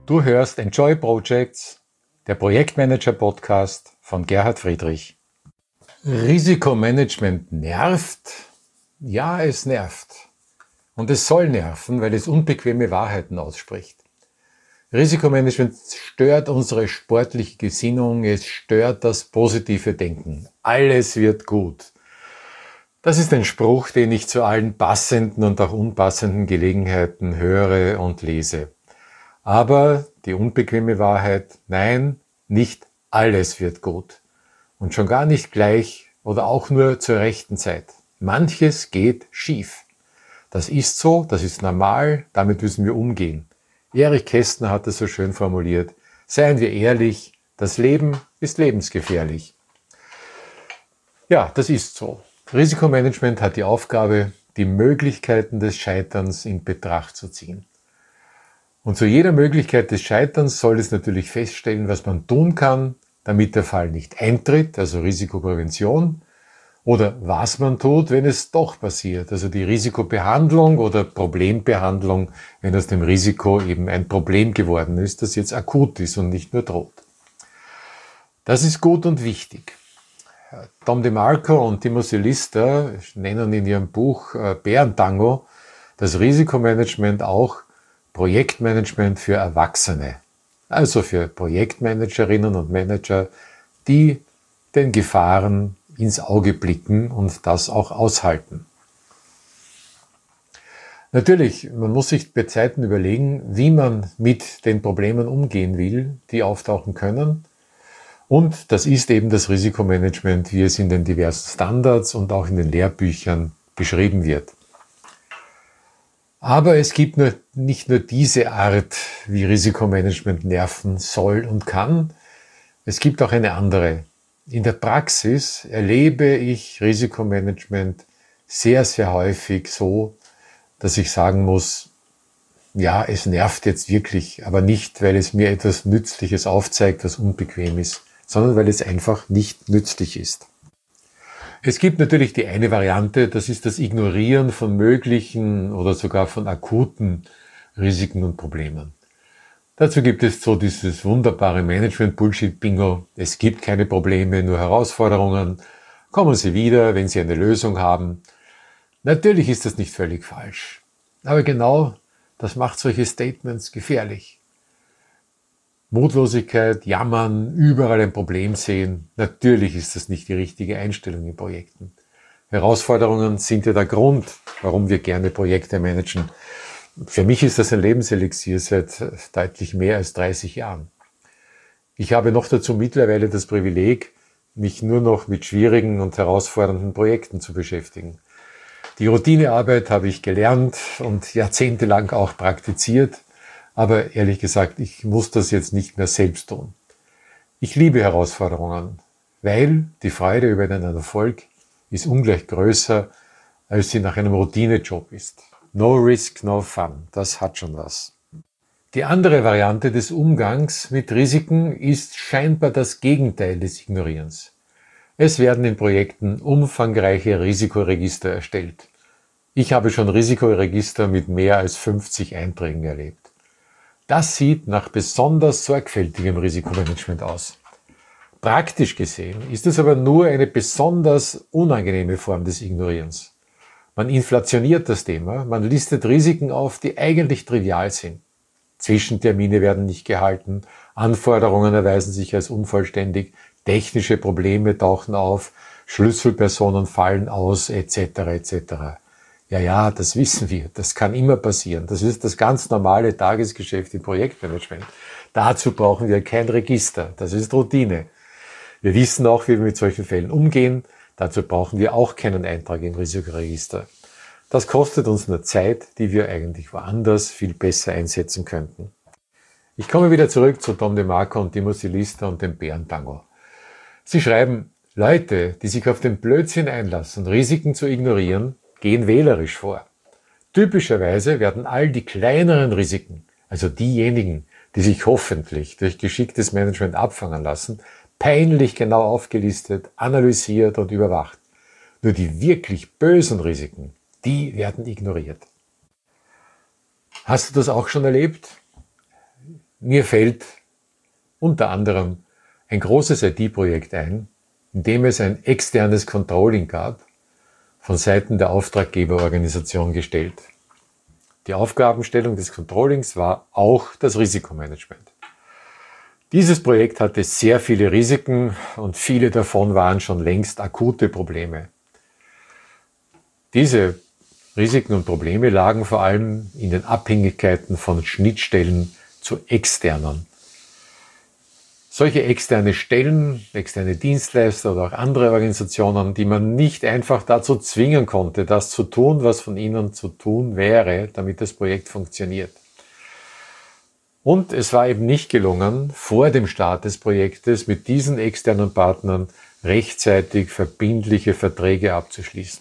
Du hörst Enjoy Projects, der Projektmanager-Podcast von Gerhard Friedrich. Risikomanagement nervt? Ja, es nervt. Und es soll nerven, weil es unbequeme Wahrheiten ausspricht. Risikomanagement stört unsere sportliche Gesinnung, es stört das positive Denken. Alles wird gut. Das ist ein Spruch, den ich zu allen passenden und auch unpassenden Gelegenheiten höre und lese. Aber die unbequeme Wahrheit, nein, nicht alles wird gut. Und schon gar nicht gleich oder auch nur zur rechten Zeit. Manches geht schief. Das ist so, das ist normal, damit müssen wir umgehen. Erich Kästner hat es so schön formuliert. Seien wir ehrlich, das Leben ist lebensgefährlich. Ja, das ist so. Risikomanagement hat die Aufgabe, die Möglichkeiten des Scheiterns in Betracht zu ziehen. Und zu jeder Möglichkeit des Scheiterns soll es natürlich feststellen, was man tun kann, damit der Fall nicht eintritt, also Risikoprävention, oder was man tut, wenn es doch passiert, also die Risikobehandlung oder Problembehandlung, wenn aus dem Risiko eben ein Problem geworden ist, das jetzt akut ist und nicht nur droht. Das ist gut und wichtig. Tom DeMarco und Timothy Lister nennen in ihrem Buch Bärentango das Risikomanagement auch Projektmanagement für Erwachsene, also für Projektmanagerinnen und Manager, die den Gefahren ins Auge blicken und das auch aushalten. Natürlich, man muss sich bei Zeiten überlegen, wie man mit den Problemen umgehen will, die auftauchen können. Und das ist eben das Risikomanagement, wie es in den diversen Standards und auch in den Lehrbüchern beschrieben wird. Aber es gibt nicht nur diese Art, wie Risikomanagement nerven soll und kann. Es gibt auch eine andere. In der Praxis erlebe ich Risikomanagement sehr, sehr häufig so, dass ich sagen muss, ja, es nervt jetzt wirklich, aber nicht, weil es mir etwas Nützliches aufzeigt, was unbequem ist, sondern weil es einfach nicht nützlich ist. Es gibt natürlich die eine Variante, das ist das Ignorieren von möglichen oder sogar von akuten Risiken und Problemen. Dazu gibt es so dieses wunderbare Management-Bullshit-Bingo. Es gibt keine Probleme, nur Herausforderungen. Kommen Sie wieder, wenn Sie eine Lösung haben. Natürlich ist das nicht völlig falsch. Aber genau das macht solche Statements gefährlich. Mutlosigkeit, Jammern, überall ein Problem sehen. Natürlich ist das nicht die richtige Einstellung in Projekten. Herausforderungen sind ja der Grund, warum wir gerne Projekte managen. Für mich ist das ein Lebenselixier seit deutlich mehr als 30 Jahren. Ich habe noch dazu mittlerweile das Privileg, mich nur noch mit schwierigen und herausfordernden Projekten zu beschäftigen. Die Routinearbeit habe ich gelernt und jahrzehntelang auch praktiziert. Aber ehrlich gesagt, ich muss das jetzt nicht mehr selbst tun. Ich liebe Herausforderungen, weil die Freude über einen Erfolg ist ungleich größer, als sie nach einem Routinejob ist. No risk, no fun. Das hat schon was. Die andere Variante des Umgangs mit Risiken ist scheinbar das Gegenteil des Ignorierens. Es werden in Projekten umfangreiche Risikoregister erstellt. Ich habe schon Risikoregister mit mehr als 50 Einträgen erlebt. Das sieht nach besonders sorgfältigem Risikomanagement aus. Praktisch gesehen ist es aber nur eine besonders unangenehme Form des Ignorierens. Man inflationiert das Thema, man listet Risiken auf, die eigentlich trivial sind. Zwischentermine werden nicht gehalten, Anforderungen erweisen sich als unvollständig, technische Probleme tauchen auf, Schlüsselpersonen fallen aus, etc. etc. Ja, das wissen wir. Das kann immer passieren. Das ist das ganz normale Tagesgeschäft im Projektmanagement. Dazu brauchen wir kein Register. Das ist Routine. Wir wissen auch, wie wir mit solchen Fällen umgehen. Dazu brauchen wir auch keinen Eintrag im Risikoregister. Das kostet uns nur Zeit, die wir eigentlich woanders viel besser einsetzen könnten. Ich komme wieder zurück zu Tom DeMarco und Timothy Lister und dem Bärentango. Sie schreiben, Leute, die sich auf den Blödsinn einlassen, Risiken zu ignorieren, gehen wählerisch vor. Typischerweise werden all die kleineren Risiken, also diejenigen, die sich hoffentlich durch geschicktes Management abfangen lassen, peinlich genau aufgelistet, analysiert und überwacht. Nur die wirklich bösen Risiken, die werden ignoriert. Hast du das auch schon erlebt? Mir fällt unter anderem ein großes IT-Projekt ein, in dem es ein externes Controlling gab, von Seiten der Auftraggeberorganisation gestellt. Die Aufgabenstellung des Controllings war auch das Risikomanagement. Dieses Projekt hatte sehr viele Risiken und viele davon waren schon längst akute Probleme. Diese Risiken und Probleme lagen vor allem in den Abhängigkeiten von Schnittstellen zu externen. Solche externe Stellen, externe Dienstleister oder auch andere Organisationen, die man nicht einfach dazu zwingen konnte, das zu tun, was von ihnen zu tun wäre, damit das Projekt funktioniert. Und es war eben nicht gelungen, vor dem Start des Projektes mit diesen externen Partnern rechtzeitig verbindliche Verträge abzuschließen.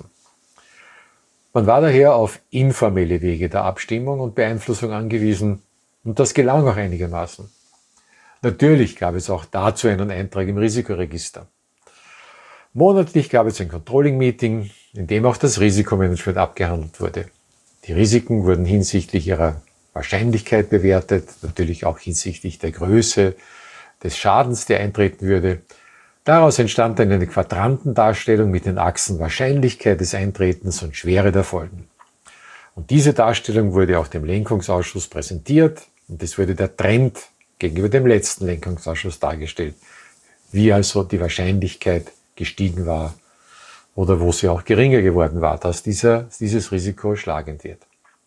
Man war daher auf informelle Wege der Abstimmung und Beeinflussung angewiesen und das gelang auch einigermaßen. Natürlich gab es auch dazu einen Eintrag im Risikoregister. Monatlich gab es ein Controlling-Meeting, in dem auch das Risikomanagement abgehandelt wurde. Die Risiken wurden hinsichtlich ihrer Wahrscheinlichkeit bewertet, natürlich auch hinsichtlich der Größe des Schadens, der eintreten würde. Daraus entstand dann eine Quadrantendarstellung mit den Achsen Wahrscheinlichkeit des Eintretens und Schwere der Folgen. Und diese Darstellung wurde auch dem Lenkungsausschuss präsentiert und es wurde der Trend gegenüber dem letzten Lenkungsausschuss dargestellt, wie also die Wahrscheinlichkeit gestiegen war oder wo sie auch geringer geworden war, dass dieses Risiko schlagend wird.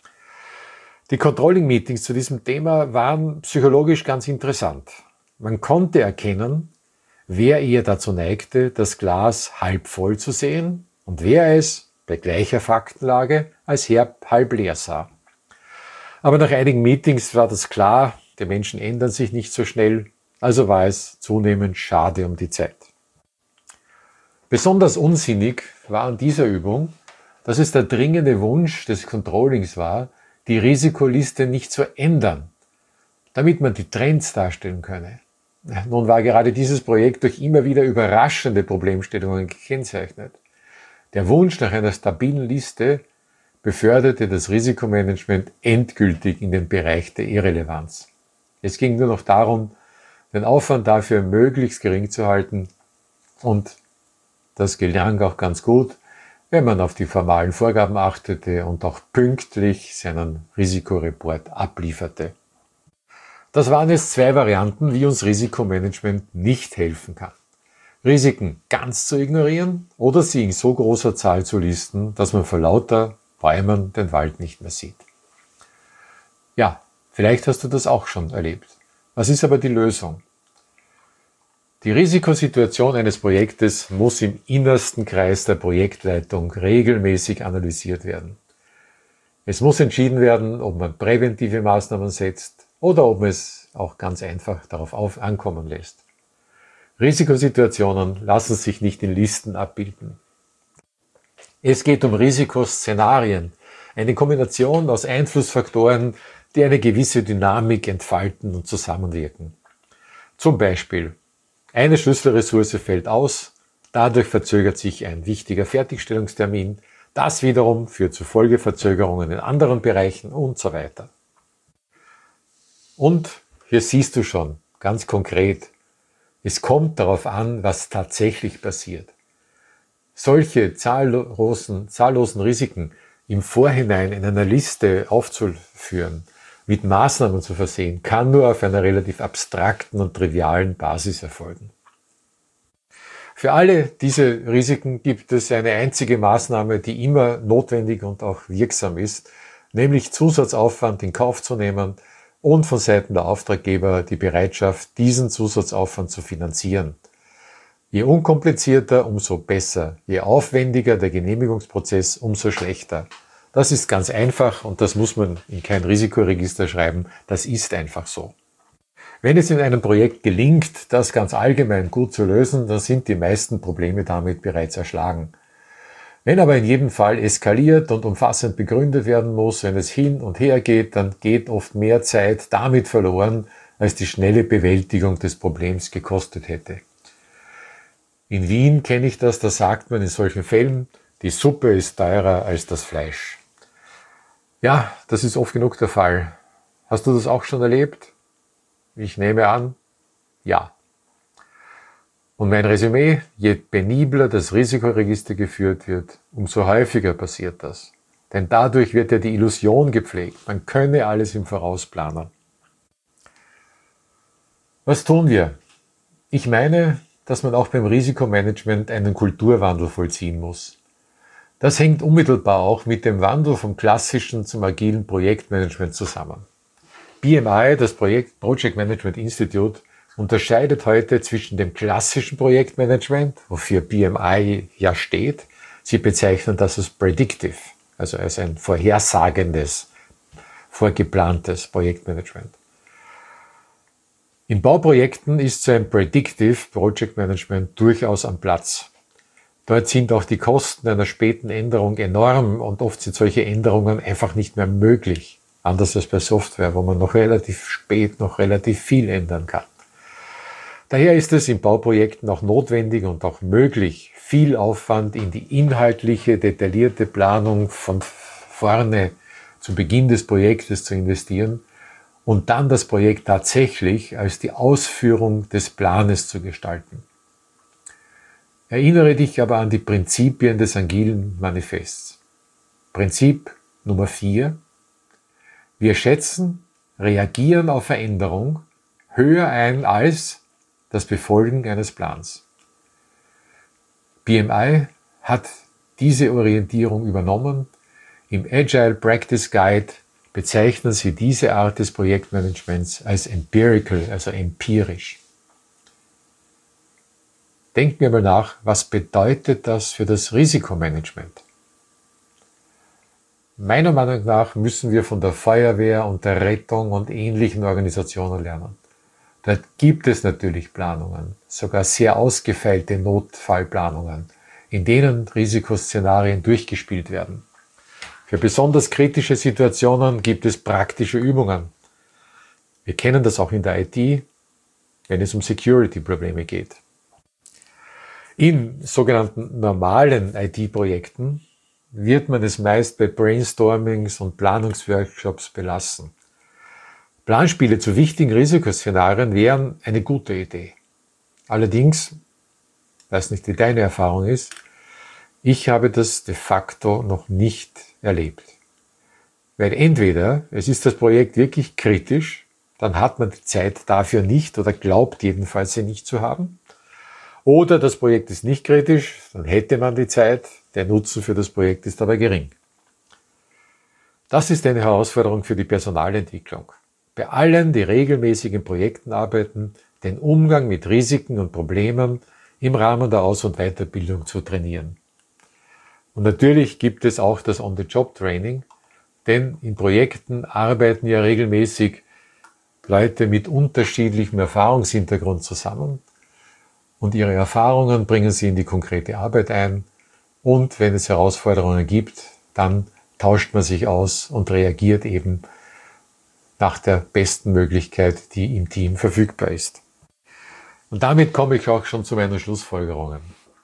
Die Controlling-Meetings zu diesem Thema waren psychologisch ganz interessant. Man konnte erkennen, wer eher dazu neigte, das Glas halb voll zu sehen und wer es bei gleicher Faktenlage als halb leer sah. Aber nach einigen Meetings war das klar, die Menschen ändern sich nicht so schnell, also war es zunehmend schade um die Zeit. Besonders unsinnig war an dieser Übung, dass es der dringende Wunsch des Controllings war, die Risikoliste nicht zu ändern, damit man die Trends darstellen könne. Nun war gerade dieses Projekt durch immer wieder überraschende Problemstellungen gekennzeichnet. Der Wunsch nach einer stabilen Liste beförderte das Risikomanagement endgültig in den Bereich der Irrelevanz. Es ging nur noch darum, den Aufwand dafür möglichst gering zu halten und das gelang auch ganz gut, wenn man auf die formalen Vorgaben achtete und auch pünktlich seinen Risikoreport ablieferte. Das waren jetzt zwei Varianten, wie uns Risikomanagement nicht helfen kann. Risiken ganz zu ignorieren oder sie in so großer Zahl zu listen, dass man vor lauter Bäumen den Wald nicht mehr sieht. Ja, vielleicht hast du das auch schon erlebt. Was ist aber die Lösung? Die Risikosituation eines Projektes muss im innersten Kreis der Projektleitung regelmäßig analysiert werden. Es muss entschieden werden, ob man präventive Maßnahmen setzt oder ob man es auch ganz einfach darauf ankommen lässt. Risikosituationen lassen sich nicht in Listen abbilden. Es geht um Risikoszenarien, eine Kombination aus Einflussfaktoren, die eine gewisse Dynamik entfalten und zusammenwirken. Zum Beispiel, eine Schlüsselressource fällt aus, dadurch verzögert sich ein wichtiger Fertigstellungstermin, das wiederum führt zu Folgeverzögerungen in anderen Bereichen und so weiter. Und hier siehst du schon, ganz konkret, es kommt darauf an, was tatsächlich passiert. Solche zahllosen Risiken im Vorhinein in einer Liste aufzuführen, mit Maßnahmen zu versehen, kann nur auf einer relativ abstrakten und trivialen Basis erfolgen. Für alle diese Risiken gibt es eine einzige Maßnahme, die immer notwendig und auch wirksam ist, nämlich Zusatzaufwand in Kauf zu nehmen und von Seiten der Auftraggeber die Bereitschaft, diesen Zusatzaufwand zu finanzieren. Je unkomplizierter, umso besser. Je aufwendiger der Genehmigungsprozess, umso schlechter. Das ist ganz einfach und das muss man in kein Risikoregister schreiben. Das ist einfach so. Wenn es in einem Projekt gelingt, das ganz allgemein gut zu lösen, dann sind die meisten Probleme damit bereits erschlagen. Wenn aber in jedem Fall eskaliert und umfassend begründet werden muss, wenn es hin und her geht, dann geht oft mehr Zeit damit verloren, als die schnelle Bewältigung des Problems gekostet hätte. In Wien kenne ich das, da sagt man in solchen Fällen, die Suppe ist teurer als das Fleisch. Ja, das ist oft genug der Fall. Hast du das auch schon erlebt? Ich nehme an, ja. Und mein Resümee, je penibler das Risikoregister geführt wird, umso häufiger passiert das. Denn dadurch wird ja die Illusion gepflegt, man könne alles im Voraus planen. Was tun wir? Ich meine, dass man auch beim Risikomanagement einen Kulturwandel vollziehen muss. Das hängt unmittelbar auch mit dem Wandel vom klassischen zum agilen Projektmanagement zusammen. BMI, das Project Management Institute, unterscheidet heute zwischen dem klassischen Projektmanagement, wofür BMI ja steht. Sie bezeichnen das als Predictive, also als ein vorhersagendes, vorgeplantes Projektmanagement. In Bauprojekten ist so ein Predictive Project Management durchaus am Platz. Dort sind auch die Kosten einer späten Änderung enorm und oft sind solche Änderungen einfach nicht mehr möglich. Anders als bei Software, wo man noch relativ spät noch relativ viel ändern kann. Daher ist es in Bauprojekten auch notwendig und auch möglich, viel Aufwand in die inhaltliche, detaillierte Planung von vorne zu Beginn des Projektes zu investieren und dann das Projekt tatsächlich als die Ausführung des Planes zu gestalten. Erinnere dich aber an die Prinzipien des Agilen Manifests. Prinzip Nummer 4. Wir schätzen, reagieren auf Veränderung höher ein als das Befolgen eines Plans. BMI hat diese Orientierung übernommen. Im Agile Practice Guide bezeichnen sie diese Art des Projektmanagements als empirical, also empirisch. Denken wir mal nach, was bedeutet das für das Risikomanagement? Meiner Meinung nach müssen wir von der Feuerwehr und der Rettung und ähnlichen Organisationen lernen. Dort gibt es natürlich Planungen, sogar sehr ausgefeilte Notfallplanungen, in denen Risikoszenarien durchgespielt werden. Für besonders kritische Situationen gibt es praktische Übungen. Wir kennen das auch in der IT, wenn es um Security-Probleme geht. In sogenannten normalen IT-Projekten wird man es meist bei Brainstormings und Planungsworkshops belassen. Planspiele zu wichtigen Risikoszenarien wären eine gute Idee. Allerdings, ich weiß nicht, wie deine Erfahrung ist, ich habe das de facto noch nicht erlebt. Weil entweder es ist das Projekt wirklich kritisch, dann hat man die Zeit dafür nicht oder glaubt jedenfalls sie nicht zu haben. Oder das Projekt ist nicht kritisch, dann hätte man die Zeit, der Nutzen für das Projekt ist aber gering. Das ist eine Herausforderung für die Personalentwicklung. Bei allen, die regelmäßig in Projekten arbeiten, den Umgang mit Risiken und Problemen im Rahmen der Aus- und Weiterbildung zu trainieren. Und natürlich gibt es auch das On-the-Job-Training, denn in Projekten arbeiten ja regelmäßig Leute mit unterschiedlichem Erfahrungshintergrund zusammen und ihre Erfahrungen bringen sie in die konkrete Arbeit ein und wenn es Herausforderungen gibt, dann tauscht man sich aus und reagiert eben nach der besten Möglichkeit, die im Team verfügbar ist. Und damit komme ich auch schon zu meinen Schlussfolgerungen.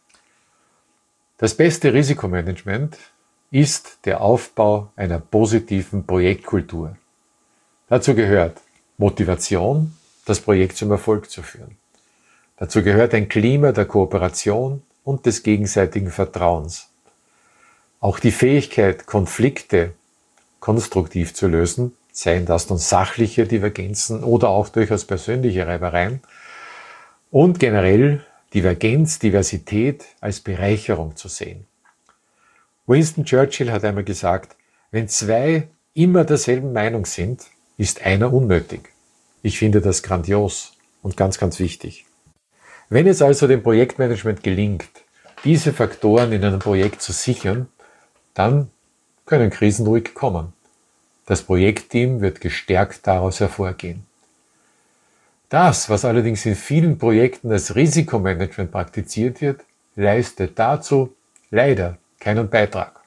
Das beste Risikomanagement ist der Aufbau einer positiven Projektkultur. Dazu gehört Motivation, das Projekt zum Erfolg zu führen. Dazu gehört ein Klima der Kooperation und des gegenseitigen Vertrauens. Auch die Fähigkeit, Konflikte konstruktiv zu lösen, seien das nun sachliche Divergenzen oder auch durchaus persönliche Reibereien, und generell Divergenz, Diversität als Bereicherung zu sehen. Winston Churchill hat einmal gesagt, wenn zwei immer derselben Meinung sind, ist einer unnötig. Ich finde das grandios und ganz, ganz wichtig. Wenn es also dem Projektmanagement gelingt, diese Faktoren in einem Projekt zu sichern, dann können Krisen ruhig kommen. Das Projektteam wird gestärkt daraus hervorgehen. Das, was allerdings in vielen Projekten als Risikomanagement praktiziert wird, leistet dazu leider keinen Beitrag.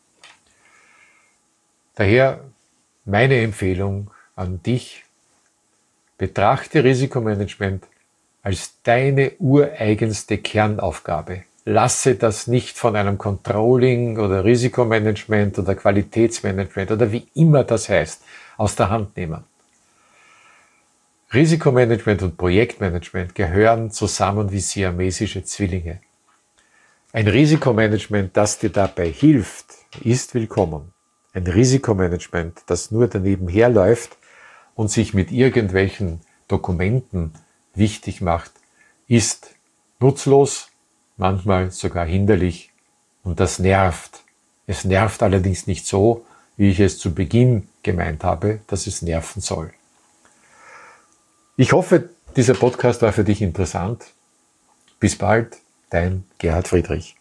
Daher meine Empfehlung an dich: Betrachte Risikomanagement als deine ureigenste Kernaufgabe. Lasse das nicht von einem Controlling oder Risikomanagement oder Qualitätsmanagement oder wie immer das heißt, aus der Hand nehmen. Risikomanagement und Projektmanagement gehören zusammen wie siamesische Zwillinge. Ein Risikomanagement, das dir dabei hilft, ist willkommen. Ein Risikomanagement, das nur daneben herläuft und sich mit irgendwelchen Dokumenten wichtig macht, ist nutzlos, manchmal sogar hinderlich und das nervt. Es nervt allerdings nicht so, wie ich es zu Beginn gemeint habe, dass es nerven soll. Ich hoffe, dieser Podcast war für dich interessant. Bis bald, dein Gerhard Friedrich.